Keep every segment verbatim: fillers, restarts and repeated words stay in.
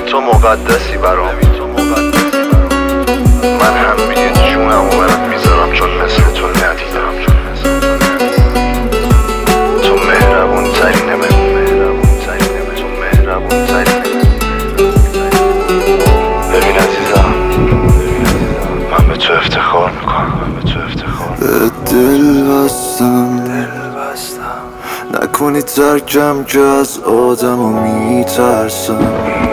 تو مقدسی برام، من همه جونم و برات میذارم چون مثل تو ندیدم. تو مهربون ترینه من، تو مهربون ترینه. ببین عزیزم، من به تو افتخار میکنم، من به تو افتخار به دل بستم نکنی ترکم که از آدم و میترسم.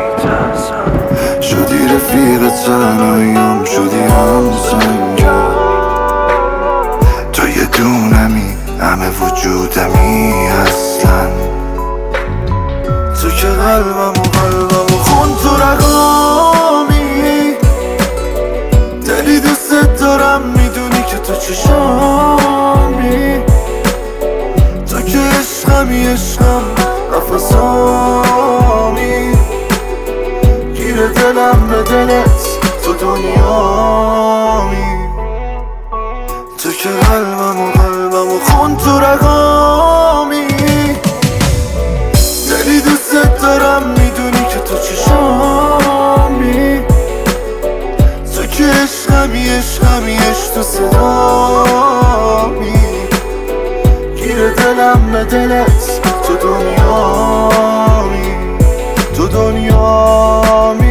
شدی رفیق تنهاییم، شدی هم سنگم. تو یه دونمی، همه وجودمی اصلا. تو که قلبم و قلبم و خون تو رقامی. دلی دوست دارم، میدونی که تو چشامی. تو که عشقمی عشقم، نفسامی. گیر دلم به دلت، تو دنیامی. تو که قلبم و قلبم و خون تو رقامی. دلی دوست دارم، میدونی که تو چشامی. تو که عشقمی عشقمی عشق تو صدامی. گیر دلم به دلت، تو دنیامی، تو دنیامی.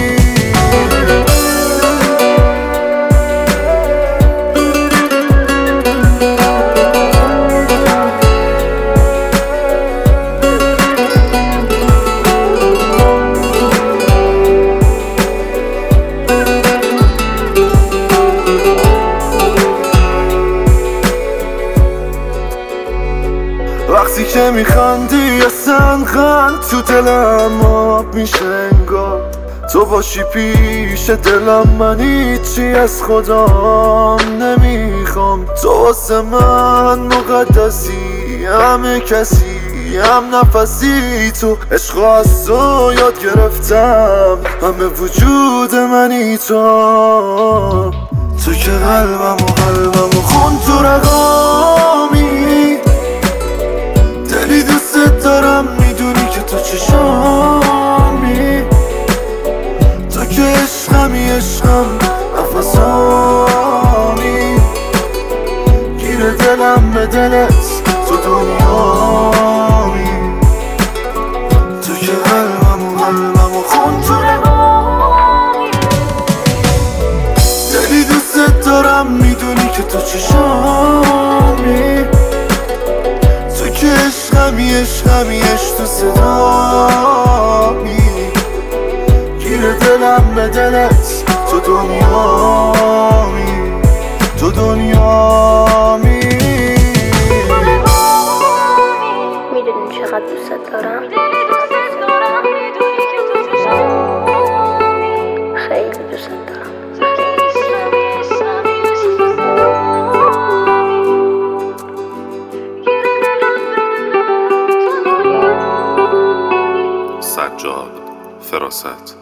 وقتی که میخندی اصلا خند تو دلم آب میشه انگار. تو باشی پیش دلم من هیچی از خودم نمیخوام. تو واسه من مقدسی، همه کسی هم نفسی. تو عشق از تو یاد گرفتم، همه وجود منی تو. تو که قلبم و قلبم و خون تو رقامی. دلی دوست دارم، میدونی که تو چشامی. تو که عشقمی عشقم، نفسامی. گیر دلم به دلت، تو دنیامی. تو که قلبم و قلبم و خون تو رقامی. دلی دوست دارم، میدونی که تو چشامی. تو که عشقمی عشقمی عشق تو صدامی. گیر دلم به دلت، تو دنیامی، تو دنیامی. میدونی چقدر دوست دارم، خیلی دوست دارم. سجاد فراست.